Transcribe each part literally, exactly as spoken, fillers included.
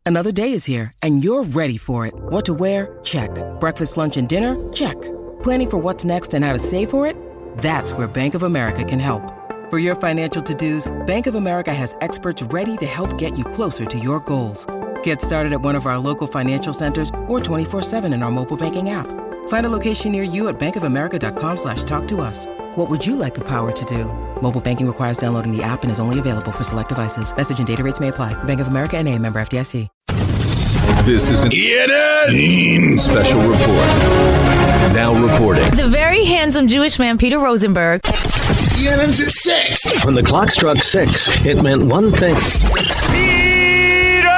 Another day is here, and you're ready for it. What to wear? Check. Breakfast, lunch, and dinner? Check. Planning for what's next and how to save for it? That's where Bank of America can help. For your financial to-dos, Bank of America has experts ready to help get you closer to your goals. Get started at one of our local financial centers or twenty-four seven in our mobile banking app. Find a location near you at bankofamerica.com slash talk to us. What would you like the power to do? Mobile banking requires downloading the app and is only available for select devices. Message and data rates may apply. Bank of America N A, member F D I C. This is an E N N special report. Now reporting. The very handsome Jewish man, Peter Rosenberg. E N N's at six. When the clock struck six, it meant one thing. Peter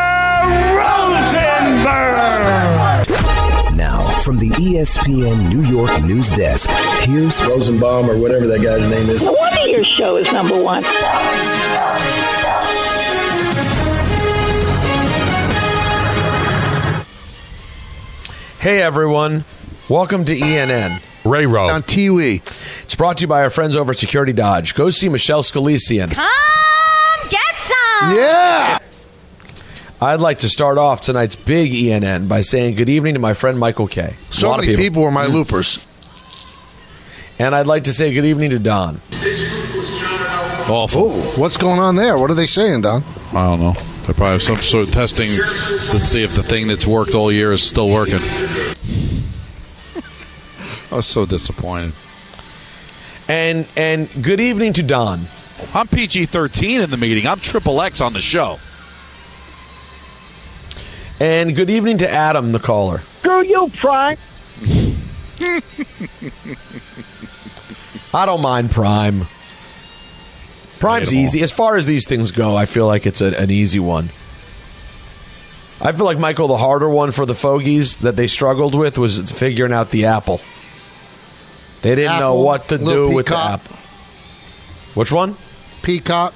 Rosenberg! Now, from the E S P N New York news desk, here's Rosenbaum or whatever that guy's name is. No wonder your show is number one. Hey everyone, welcome to E N N. Ray Rowe. On T W. It's brought to you by our friends over at Security Dodge. Go see Michelle Scalesian. Come get some! Yeah! I'd like to start off tonight's big E N N by saying good evening to my friend Michael K. So many people. people were my loopers. And I'd like to say good evening to Don. Awful. Ooh, what's going on there? What are they saying, Don? I don't know. They probably have some sort of testing to see if the thing that's worked all year is still working. I was so disappointed. And and good evening to Don. I'm P G thirteen in the meeting. I'm Triple X on the show. And good evening to Adam, the caller. Screw you, Prime. I don't mind Prime. Prime's easy. As far as these things go, I feel like it's a, an easy one. I feel like, Michael, the harder one for the Fogies that they struggled with was figuring out the Apple. They didn't Apple, know what to do with the Peacock. Apple. Which one? Peacock.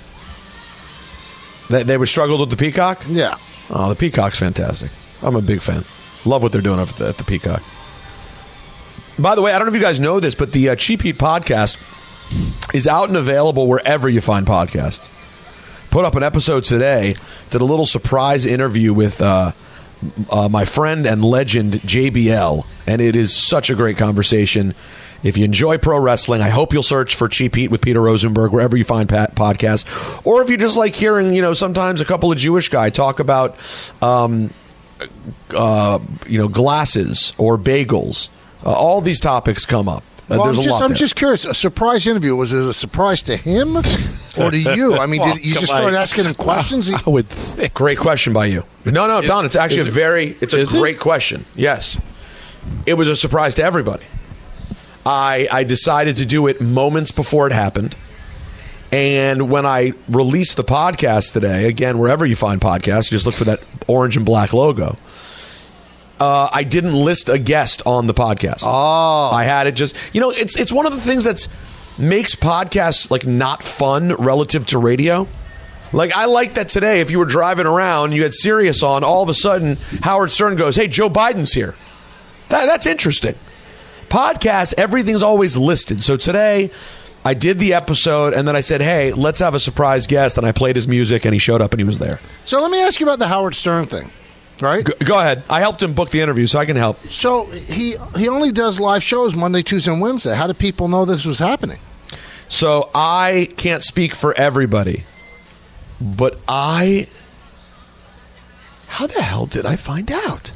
They, they were struggled with the Peacock? Yeah. Oh, the Peacock's fantastic. I'm a big fan. Love what they're doing at the, at the Peacock. By the way, I don't know if you guys know this, but the uh, Cheap Heat podcast is out and available wherever you find podcasts. Put up an episode today. Did a little surprise interview with uh, uh, my friend and legend J B L, and it is such a great conversation. If you enjoy pro wrestling, I hope you'll search for Cheap Heat with Peter Rosenberg wherever you find pat- podcasts. Or if you just like hearing, you know, sometimes a couple of Jewish guys talk about, um, uh, you know, glasses or bagels. Uh, all these topics come up. Uh, Well, there's I'm, a just, lot I'm there. just curious. A surprise interview, was it a surprise to him or to you? I mean, Well, did you come just on. start asking him questions? I would think. Great question by you. No, no, Don, it's actually is a it- very, it's a is it? great question. Yes. It was a surprise to everybody. I, I decided to do it moments before it happened. And when I released the podcast today, again, wherever you find podcasts, just look for that orange and black logo. Uh, I didn't list a guest on the podcast. Oh. I had it just, you know, it's it's one of the things that's makes podcasts like not fun relative to radio. Like, I like that today, if you were driving around, you had Sirius on, all of a sudden, Howard Stern goes, hey, Joe Biden's here. That, that's interesting. Podcasts, everything's always listed. So today, I did the episode, and then I said, hey, let's have a surprise guest, and I played his music, and he showed up, and he was there. So let me ask you about the Howard Stern thing, right? Go, go ahead. I helped him book the interview, so I can help. So he he only does live shows Monday, Tuesday, and Wednesday. How did people know this was happening? So I can't speak for everybody, but I... How the hell did I find out?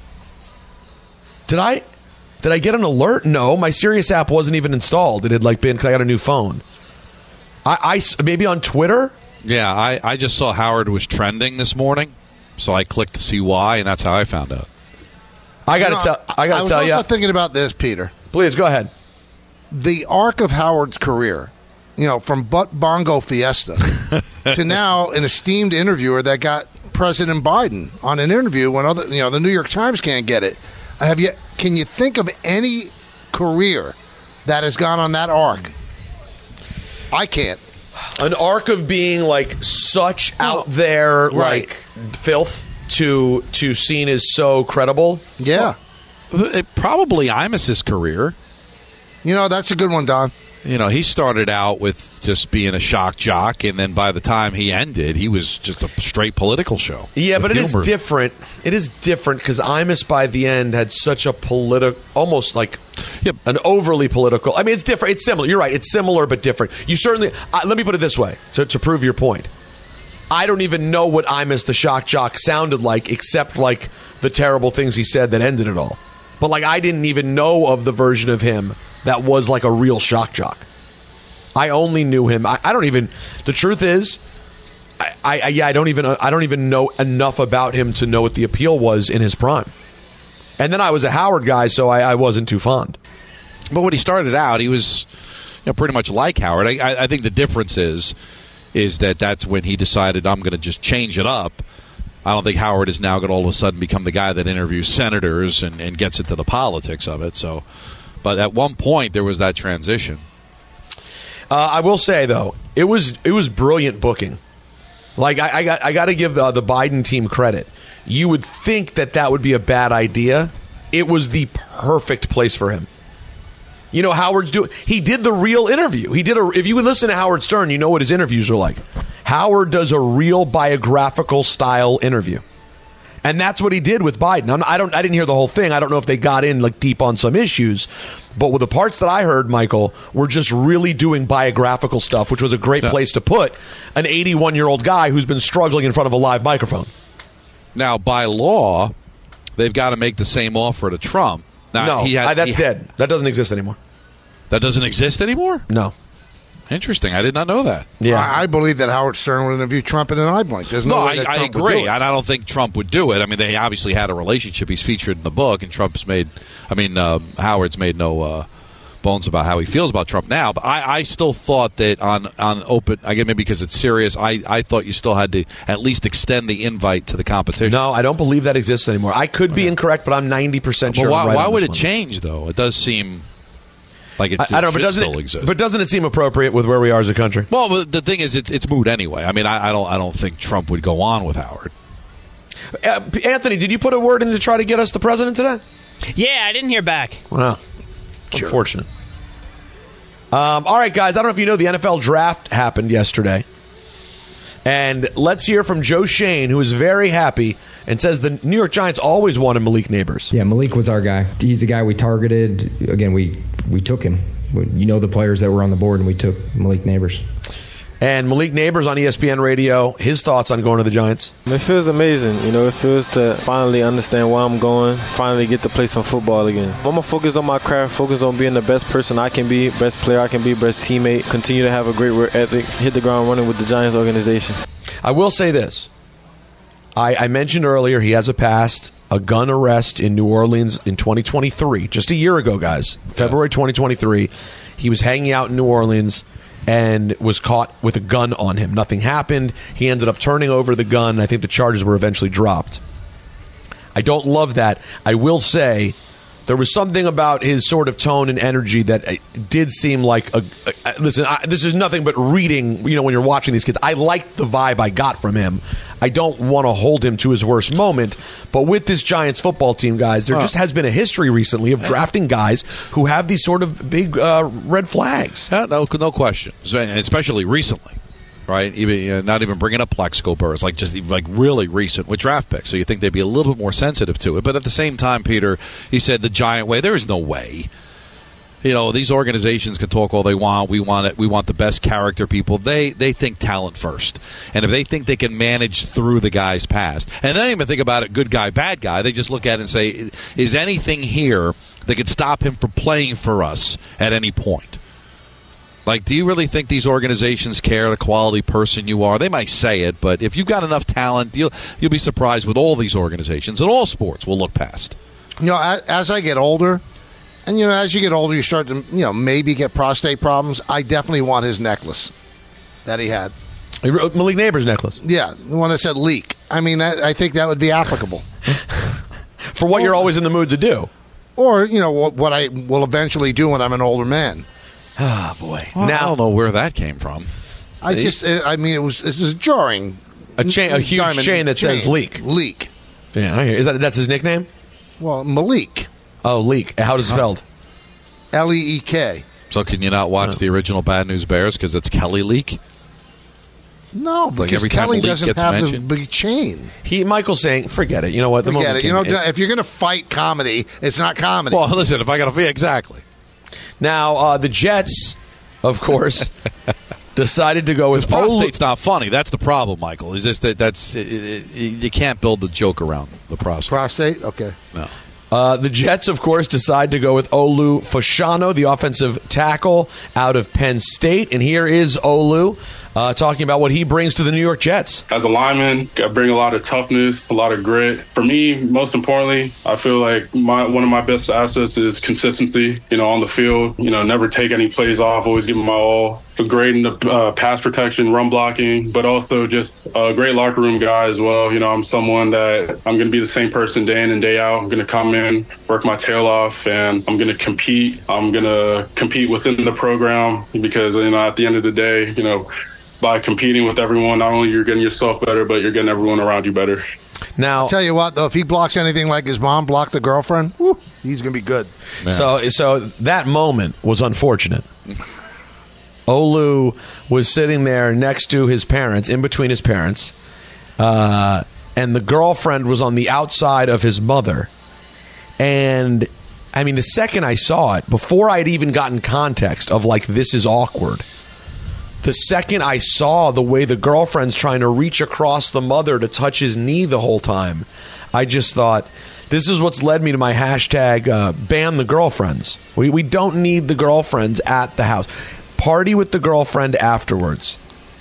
Did I... Did I get an alert? No, my Sirius app wasn't even installed. It had like been because I got a new phone. I, I maybe on Twitter. Yeah, I, I just saw Howard was trending this morning, so I clicked to see why, and that's how I found out. I got to You know, tell. I got I to was tell also you. thinking about this, Peter. Please go ahead. The arc of Howard's career, you know, from Butt Bongo Fiesta to now an esteemed interviewer that got President Biden on an interview when other, you know, the New York Times can't get it. Have you? Can you think of any career that has gone on that arc? I can't. An arc of being like such out there, right. like filth, to to seen as so credible. Yeah. Well, it, probably Imus's career. You know, that's a good one, Don. You know, he started out with just being a shock jock, and then by the time he ended, he was just a straight political show. Yeah, but it humor. is different. It is different because Imus by the end had such a political, almost like Yep. an overly political. I mean, it's different. It's similar. You're right. It's similar but different. You certainly. Uh, let me put it this way to, to prove your point. I don't even know what Imus the shock jock sounded like, except like the terrible things he said that ended it all. But like, I didn't even know of the version of him that was like a real shock jock. I only knew him. I, I don't even. The truth is, I, I yeah, I don't even. I don't even know enough about him to know what the appeal was in his prime. And then I was a Howard guy, so I, I wasn't too fond. But when he started out, he was, you know, pretty much like Howard. I, I, I think the difference is, is that that's when he decided I'm going to just change it up. I don't think Howard is now going to all of a sudden become the guy that interviews senators and, and gets into the politics of it. So. But at one point, there was that transition. Uh, I will say though, it was it was brilliant booking. Like I, I got I got to give uh, the Biden team credit. You would think that that would be a bad idea. It was the perfect place for him. You know, Howard's doing. He did the real interview. He did a. If you would listen to Howard Stern, you know what his interviews are like. Howard does a real biographical style interview. And that's what he did with Biden. I'm, I don't. I didn't hear the whole thing. I don't know if they got in like deep on some issues, but with the parts that I heard, Michael, were just really doing biographical stuff, which was a great yeah. place to put an eighty-one-year-old guy who's been struggling in front of a live microphone. Now, by law, they've got to make the same offer to Trump. Now, no, he had, I, that's he, dead. That doesn't exist anymore. That doesn't exist anymore? No. Interesting. I did not know that. Yeah, I, I believe that Howard Stern would interview Trump in an eye blink. There's no, no way that I, I Trump would agree, do it. and I don't think Trump would do it. I mean, they obviously had a relationship. He's featured in the book, and Trump's made. I mean, uh, Howard's made no uh, bones about how he feels about Trump now. But I, I still thought that on on open, I guess maybe because it's serious. I, I thought you still had to at least extend the invite to the competition. No, I don't believe that exists anymore. I could be okay. incorrect, but I'm ninety percent sure. But why, I'm right why on would this it one. change though? It does seem. Like it, I, I don't know, but doesn't still it, exist. But doesn't it seem appropriate with where we are as a country? Well, but the thing is, it, it's moot anyway. I mean, I, I don't, I don't think Trump would go on with Howard. Uh, Anthony, did you put a word in to try to get us the president today? Yeah, I didn't hear back. Wow, sure. Unfortunate. Um, all right, guys. I don't know if you know the N F L draft happened yesterday, and let's hear from Joe Shane, who is very happy and says the New York Giants always wanted Malik Neighbors. Yeah, Malik was our guy. He's the guy we targeted. Again, we, we took him. You know the players that were on the board, and we took Malik Neighbors. And Malik Neighbors on E S P N Radio, his thoughts on going to the Giants. It feels amazing. You know, it feels to finally understand where I'm going, finally get to play some football again. I'm going to focus on my craft, focus on being the best person I can be, best player I can be, best teammate, continue to have a great work ethic, hit the ground running with the Giants organization. I will say this. I, I mentioned earlier he has a past, a gun arrest in New Orleans in twenty twenty-three, just a year ago, guys. February twenty twenty-three. He was hanging out in New Orleans and was caught with a gun on him. Nothing happened. He ended up turning over the gun. I think the charges were eventually dropped. I don't love that. I will say there was something about his sort of tone and energy that did seem like a, a listen, I, this is nothing but reading, you know, when you're watching these kids. I liked the vibe I got from him. I don't want to hold him to his worst moment, but with this Giants football team, guys, there just has been a history recently of drafting guys who have these sort of big uh, red flags. Yeah, no, no question, especially recently. Right, even uh, not even bringing up Plexico Burrs, like just like really recent with draft picks. So you think they'd be a little bit more sensitive to it. But at the same time, Peter, you said the Giant way. There is no way. You know, these organizations can talk all they want. We want it. We want the best character people. They they think talent first, and if they think they can manage through the guy's past, and they don't even think about it, good guy, bad guy. They just look at it and say, is anything here that could stop him from playing for us at any point? Like, do you really think these organizations care the quality person you are? They might say it, but if you've got enough talent, you'll you'll be surprised with all these organizations and all sports will look past. You know, as, as I get older, and you know, as you get older, you start to you know maybe get prostate problems. I definitely want his necklace that he had. Malik Neighbors' necklace. Yeah, the one that said leak. I mean, that, I think that would be applicable for what or, you're always in the mood to do, or you know what, what I will eventually do when I'm an older man. Oh, boy. Well, now, I don't know where that came from. I just, I mean, it was it was jarring. A chain, a huge Diamond chain that chain. says leak. Leak. Yeah, I hear. Is that that's his nickname? Well, Malik. Oh, leak. How does it spelled? L E E K. So can you not watch No. the original Bad News Bears because it's Kelly Leak? No, Like because every time Kelly a leak doesn't gets have mentioned? the big chain. He Michael's saying, forget it. You know what? The Forget moment it. You know, came- if you're going to fight comedy, it's not comedy. Well, listen, if I got to yeah, exactly. Now, uh, the Jets, of course, decided to go with Prostate's not funny. That's the problem, Michael. Is just that that's it, it, you can't build the joke around the prostate. Prostate? Okay. No. Uh, the Jets, of course, decide to go with Olu Fashanu, the offensive tackle out of Penn State. And here is Olu uh, talking about what he brings to the New York Jets. As a lineman, I bring a lot of toughness, a lot of grit. For me, most importantly, I feel like my one of my best assets is consistency, you know, on the field. You know, never take any plays off, always give them my all. Great in the uh, pass protection, run blocking, but also just a great locker room guy as well. You know, I'm someone that I'm going to be the same person day in and day out. I'm going to come in, work my tail off, and I'm going to compete. I'm going to compete within the program because, you know, at the end of the day, you know, by competing with everyone, not only you're getting yourself better, but you're getting everyone around you better. Now, I'll tell you what, though, if he blocks anything like his mom blocked the girlfriend, whew, he's going to be good. So, so that moment was unfortunate. Olu was sitting there next to his parents, in between his parents, uh, and the girlfriend was on the outside of his mother. And, I mean, the second I saw it, before I'd even gotten context of, like, this is awkward, the second I saw the way the girlfriend's trying to reach across the mother to touch his knee the whole time, I just thought, this is what's led me to my hashtag uh, ban the girlfriends. We, we don't need the girlfriends at the house. Party with the girlfriend afterwards.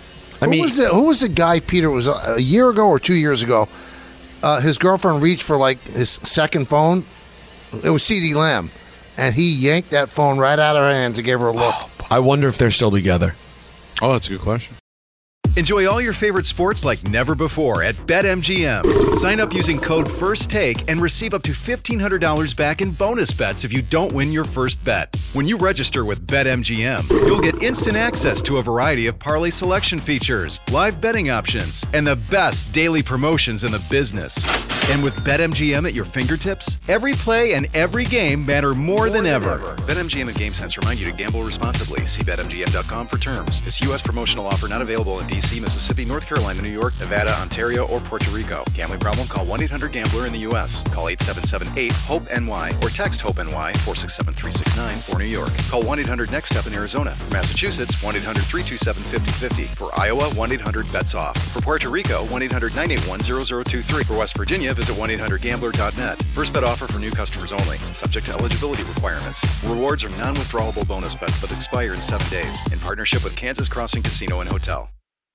I who mean, was the, who was the guy, Peter, was a, a year ago or two years ago? Uh, his girlfriend reached for like his second phone. It was CeeDee Lamb, and he yanked that phone right out of her hands and gave her a look. I wonder if they're still together. Oh, that's a good question. Enjoy all your favorite sports like never before at BetMGM. Sign up using code FIRSTTAKE and receive up to fifteen hundred dollars back in bonus bets if you don't win your first bet. When you register with BetMGM, you'll get instant access to a variety of parlay selection features, live betting options, and the best daily promotions in the business. And with BetMGM at your fingertips, every play and every game matter more, more than, than ever. ever. BetMGM and GameSense remind you to gamble responsibly. See Bet M G M dot com for terms. This U S promotional offer not available in D C, Mississippi, North Carolina, New York, Nevada, Ontario, or Puerto Rico. Gambling problem? Call one eight hundred gambler in the U S. Call eight seven seven eight hope N Y or text HOPE-NY four six seven three six nine for New York. Call one eight hundred next step in Arizona. For Massachusetts, one eight hundred three two seven five zero five zero. For Iowa, one eight hundred bets off. For Puerto Rico, one eight hundred nine eight one zero zero two three. For West Virginia, visit one eight hundred gambler dot net. First bet offer for new customers only. Subject to eligibility requirements. Rewards are non-withdrawable bonus bets that expire in seven days. In partnership with Kansas Crossing Casino and Hotel.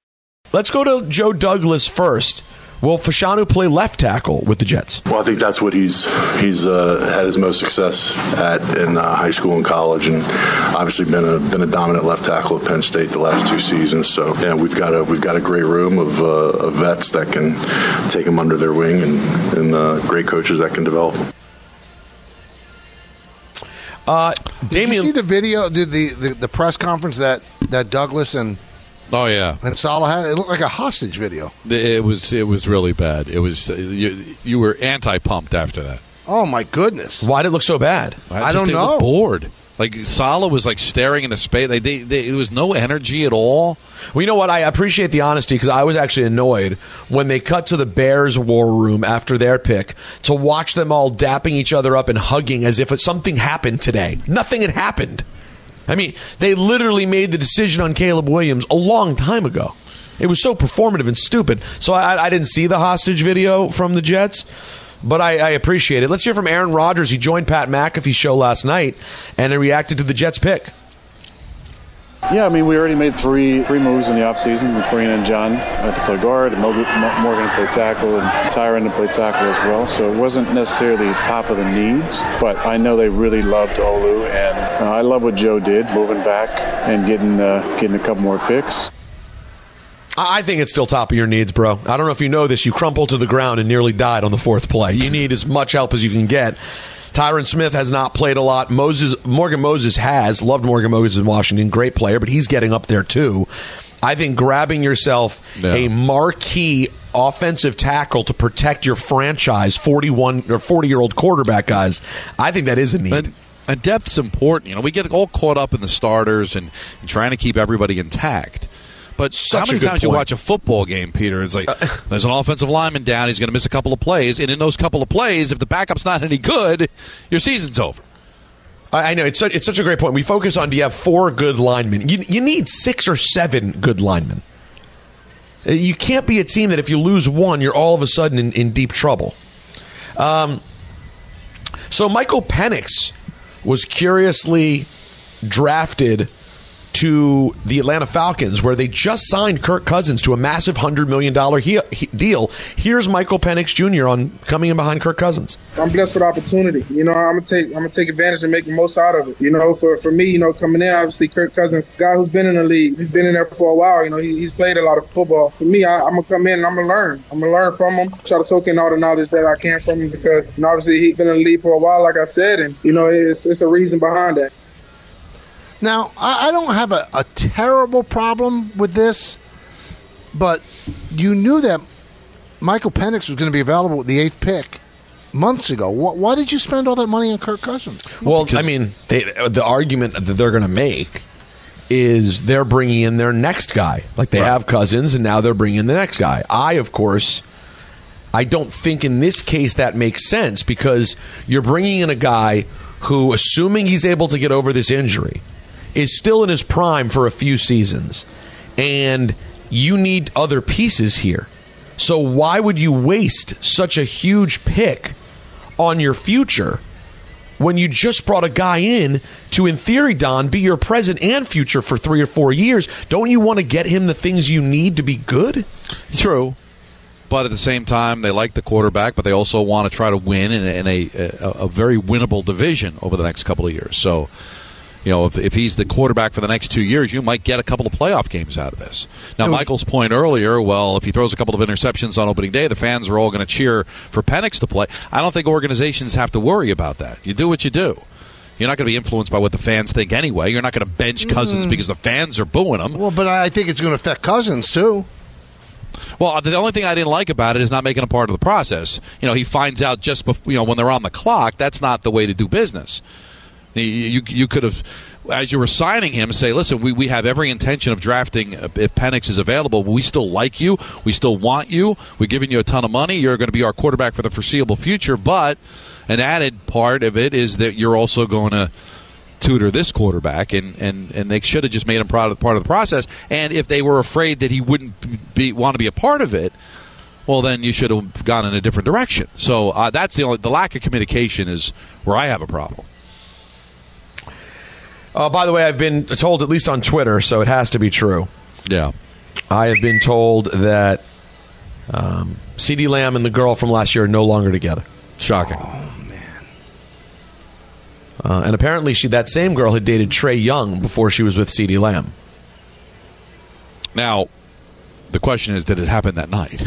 Let's go to Joe Douglas first. Will Fashanu play left tackle with the Jets? Well, I think that's what he's he's uh, had his most success at in uh, high school and college, and obviously been a been a dominant left tackle at Penn State the last two seasons. So yeah, we've got a we've got a great room of, uh, of vets that can take him under their wing, and, and uh, great coaches that can develop him. Uh, Did you see the video? Did the, the, the press conference that, that Douglas and Oh yeah, and Saleh had? It looked like a hostage video. It was it was really bad. It was uh, you, you were anti-pumped after that. Oh my goodness! Why did it look so bad? I, I just, don't they know. Looked bored. Like Saleh was like staring into space. They, they, they, there was no energy at all. Well, you know what? I appreciate the honesty because I was actually annoyed when they cut to the Bears war room after their pick to watch them all dapping each other up and hugging as if something happened today. Nothing had happened. I mean, they literally made the decision on Caleb Williams a long time ago. It was so performative and stupid. So I, I didn't see the hostage video from the Jets, but I, I appreciate it. Let's hear from Aaron Rodgers. He joined Pat McAfee's show last night, and he reacted to the Jets' pick. Yeah, I mean, we already made three three moves in the offseason. We're bringing in John uh, to play guard, and Morgan to play tackle, and Tyron to play tackle as well. So it wasn't necessarily top of the needs, but I know they really loved Olu, and uh, I love what Joe did, moving back and getting uh, getting a couple more picks. I think it's still top of your needs, bro. I don't know if you know this. You crumpled to the ground and nearly died on the fourth play. You need as much help as you can get. Tyron Smith has not played a lot. Moses, Morgan Moses has. Loved Morgan Moses in Washington. Great player, but he's getting up there too. I think grabbing yourself yeah. a marquee offensive tackle to protect your franchise, forty-one or forty-year-old quarterback, guys, I think that is a need. But And depth's important. You know, we get all caught up in the starters and, and trying to keep everybody intact. But Such how many a good times point. you watch a football game, Peter? It's like there's an offensive lineman down. He's going to miss a couple of plays. And in those couple of plays, if the backup's not any good, your season's over. I know. It's such, it's such a great point. We focus on, do you have four good linemen? You, you need six or seven good linemen. You can't be a team that if you lose one, you're all of a sudden in, in deep trouble. Um, so Michael Penix was curiously drafted to the Atlanta Falcons, where they just signed Kirk Cousins to a massive one hundred million dollars he, he, deal. Here's Michael Penix Junior on coming in behind Kirk Cousins. I'm blessed with opportunity. You know, I'm gonna take I'm gonna take advantage and make the most out of it. You know, for, for me, you know, coming in, obviously Kirk Cousins, guy who's been in the league, he's been in there for a while. You know, he, he's played a lot of football. For me, I, I'm gonna come in and I'm gonna learn. I'm gonna learn from him. Try to soak in all the knowledge that I can from him, because you know, obviously he's been in the league for a while, like I said, and you know, it's it's a reason behind that. Now, I don't have a, a terrible problem with this, but you knew that Michael Penix was going to be available with the eighth pick months ago. Why, why did you spend all that money on Kirk Cousins? Well, because I mean, they, the argument that they're going to make is they're bringing in their next guy. Like they right. have Cousins, and now they're bringing in the next guy. I, of course, I don't think in this case that makes sense, because you're bringing in a guy who, assuming he's able to get over this injury, is still in his prime for a few seasons, and you need other pieces here. So why would you waste such a huge pick on your future when you just brought a guy in to, in theory, Don, be your present and future for three or four years? Don't you want to get him the things you need to be good? True. But at the same time, they like the quarterback, but they also want to try to win in a, in a, a, a very winnable division over the next couple of years. So, you know, if, if he's the quarterback for the next two years, you might get a couple of playoff games out of this. Now, Michael's point earlier, well, if he throws a couple of interceptions on opening day, the fans are all going to cheer for Penix to play. I don't think organizations have to worry about that. You do what you do. You're not going to be influenced by what the fans think anyway. You're not going to bench Cousins mm. because the fans are booing him. Well, but I think it's going to affect Cousins, too. Well, the only thing I didn't like about it is not making him part of the process. You know, he finds out just before, you know, when they're on the clock. That's not the way to do business. You, you could have, as you were signing him, say, listen, we, we have every intention of drafting if Penix is available. We still like you. We still want you. We're giving you a ton of money. You're going to be our quarterback for the foreseeable future. But an added part of it is that you're also going to tutor this quarterback, and, and, and they should have just made him part of, part of the process. And if they were afraid that he wouldn't be, want to be a part of it, well, then you should have gone in a different direction. So uh, that's the only, the lack of communication is where I have a problem. Uh, by the way, I've been told, at least on Twitter, so it has to be true. Yeah. I have been told that um, CeeDee Lamb and the girl from last year are no longer together. Shocking. Oh, man. Uh, and apparently she that same girl had dated Trey Young before she was with CeeDee Lamb. Now, the question is, did it happen that night?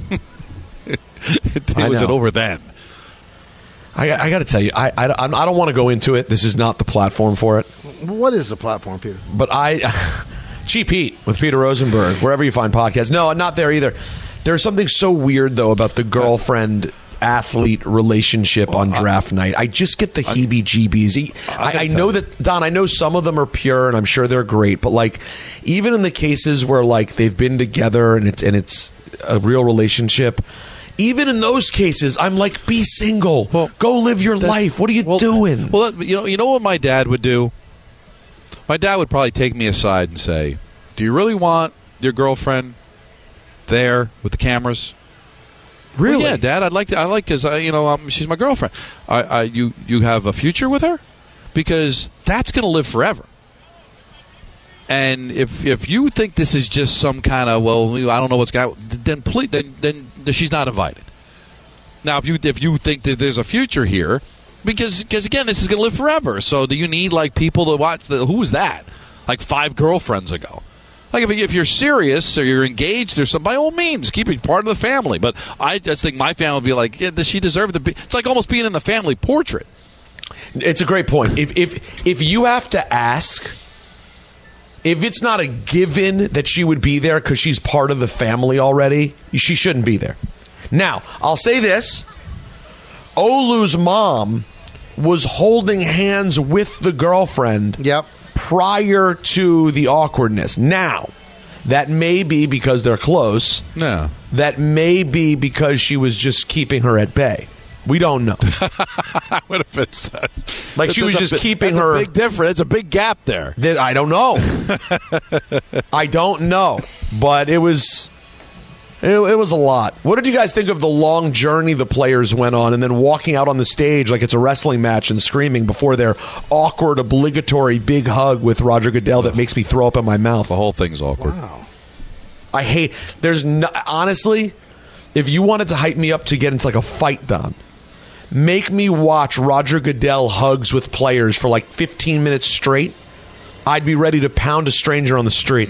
it, was it over then? I, I got to tell you, I, I, I don't want to go into it. This is not the platform for it. What is the platform, Peter? But I, Cheap Heat with Peter Rosenberg, wherever you find podcasts. No, not there either. There's something so weird, though, about the girlfriend-athlete relationship on draft night. I just get the heebie-jeebies. I, I know that, Don, I know some of them are pure, and I'm sure they're great. But, like, even in the cases where, like, they've been together and it's, and it's a real relationship, even in those cases, I'm like, be single. Well, go live your life. What are you well, doing? Well, you know, you know what my dad would do? My dad would probably take me aside and say, do you really want your girlfriend there with the cameras? Really? Well, yeah, Dad, I'd like to. I like because you know um, she's my girlfriend. I, I, you you have a future with her, because that's going to live forever. And if if you think this is just some kind of, well, I don't know what's going, then please, then then she's not invited. Now, if you if you think that there's a future here, because because again, this is going to live forever. So do you need like people to watch? The, who was that? Like five girlfriends ago. Like if, if you're serious or you're engaged or something, by all means, keep it part of the family. But I just think my family would be like, yeah, does she deserve to be? It's like almost being in the family portrait. It's a great point. If if if you have to ask. If it's not a given that she would be there because she's part of the family already, she shouldn't be there. Now, I'll say this. Olu's mom was holding hands with the girlfriend yep. prior to the awkwardness. Now, that may be because they're close. No. That may be because she was just keeping her at bay. We don't know. What if it's uh, like she was a, just keeping that's her. A big difference. It's a big gap there. I don't know. I don't know, but it was. It, it was a lot. What did you guys think of the long journey the players went on and then walking out on the stage like it's a wrestling match and screaming before their awkward, obligatory big hug with Roger Goodell that makes me throw up in my mouth? The whole thing's awkward. Wow. I hate. There's no, honestly, if you wanted to hype me up to get into like a fight, Don, make me watch Roger Goodell hugs with players for like fifteen minutes straight. I'd be ready to pound a stranger on the street.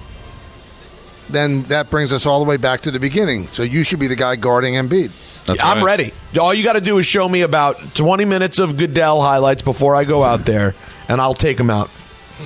Then that brings us all the way back to the beginning. So you should be the guy guarding Embiid. That's I'm right. ready. All you got to do is show me about twenty minutes of Goodell highlights before I go out there, and I'll take him out.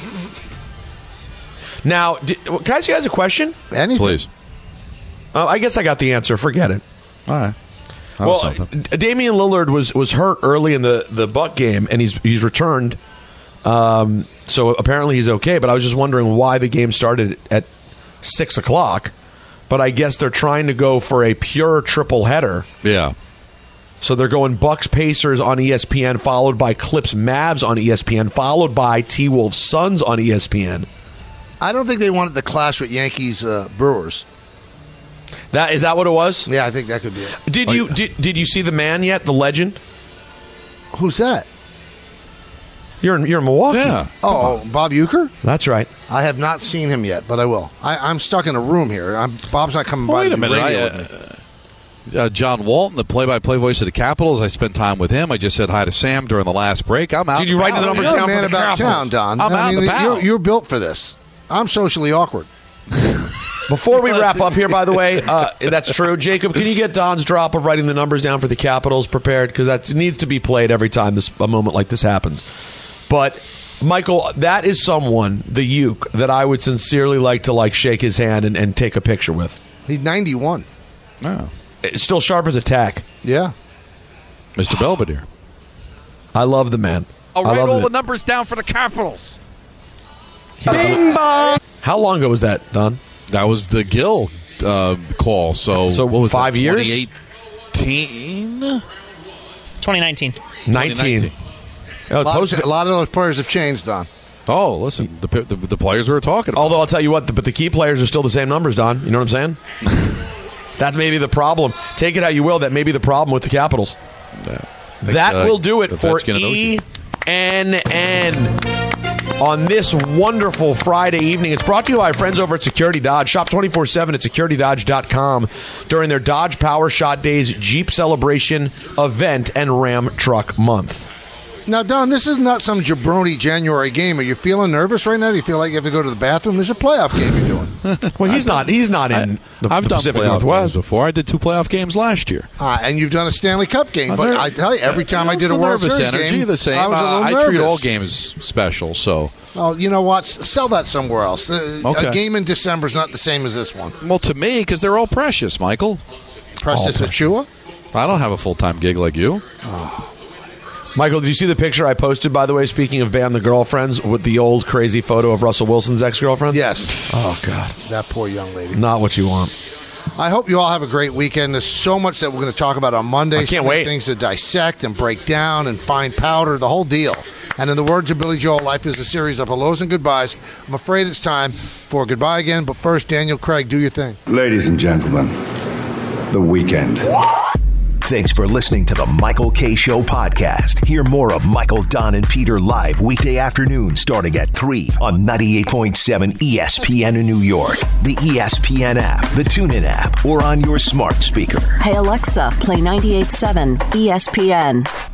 Now, did, can I ask you guys a question? Anything. Please. Uh, I guess I got the answer. Forget it. All right. That well, something. Damian Lillard was, was hurt early in the, the Buck game, and he's he's returned. Um, so apparently he's okay, but I was just wondering why the game started at six o'clock, but I guess they're trying to go for a pure triple header. Yeah. So they're going Bucks Pacers on E S P N, followed by Clips Mavs on E S P N, followed by T-Wolves Suns on E S P N. I don't think they wanted the clash with Yankees uh, Brewers. That is that what it was? Yeah, I think that could be it. Did you did, did you see the man yet? The legend? Who's that? You're in, you're in Milwaukee. Yeah. Oh, Bob Uecker? That's right. I have not seen him yet, but I will. I, I'm stuck in a room here. I'm, Bob's not coming well, by wait to a minute. radio I, with me. Uh, uh, John Walton, the play-by-play voice of the Capitals. I spent time with him. I just said hi to Sam during the last break. I'm out. Did you write the number You're down a man for the about Capitals? town, Don. I'm I out mean, and you're, about. you're built for this. I'm socially awkward. Before we wrap up here, by the way, uh, that's true. Jacob, can you get Don's drop of writing the numbers down for the Capitals prepared? Because that needs to be played every time this a moment like this happens. But, Michael, that is someone, the Uke, that I would sincerely like to like shake his hand and, and take a picture with. He's ninety-one. Oh. It's still sharp as a tack. Yeah. Mister Belvedere. I love the man. I'll I write love all the, the numbers down for the Capitals. Bing bong. How long ago was that, Don? That was the Gill uh, call. So, so what was five that, years? twenty eighteen? twenty nineteen. nineteen. Oh, a, lot of, a lot of those players have changed, Don. Oh, listen, the, the, the players we were talking about. Although I'll tell you what, the, but the key players are still the same numbers, Don. You know what I'm saying? That may be the problem. Take it how you will. That may be the problem with the Capitals. Yeah. That uh, will do it for E N N on this wonderful Friday evening. It's brought to you by our friends over at Security Dodge. Shop twenty-four seven at security dodge dot com during their Dodge Power Shot Days Jeep Celebration event and Ram Truck Month. Now, Don, this is not some jabroni January game. Are you feeling nervous right now? Do you feel like you have to go to the bathroom? There's a playoff game you're doing. Well, he's not. He's not in I, the, I've the done Pacific playoff Northwest games before. I did two playoff games last year. Uh, and you've done a Stanley Cup game. I'm but ner- I tell you, every time I did a It's World nervous Series energy, game, the same. I was a little uh, I nervous. treat all games special. So, oh, you know what? S- Sell that somewhere else. Uh, Okay. A game in December is not the same as this one. well, to me, because they're all precious, Michael. Precious Oh, Achua? I don't have a full time gig like you. Oh. Michael, did you see the picture I posted, by the way, speaking of Band the Girlfriends, with the old crazy photo of Russell Wilson's ex-girlfriend? Yes. Oh, God. That poor young lady. Not what you want. I hope you all have a great weekend. There's so much that we're going to talk about on Monday. I can't so many wait. Things to dissect and break down and find powder, the whole deal. And in the words of Billy Joel, life is a series of hellos and goodbyes. I'm afraid it's time for goodbye again. But first, Daniel Craig, do your thing. Ladies and gentlemen, the weekend. Thanks for listening to the Michael K. Show podcast. Hear more of Michael, Don, and Peter live weekday afternoon starting at three on ninety-eight point seven E S P N in New York, the E S P N app, the TuneIn app, or on your smart speaker. Hey, Alexa, play ninety-eight point seven E S P N.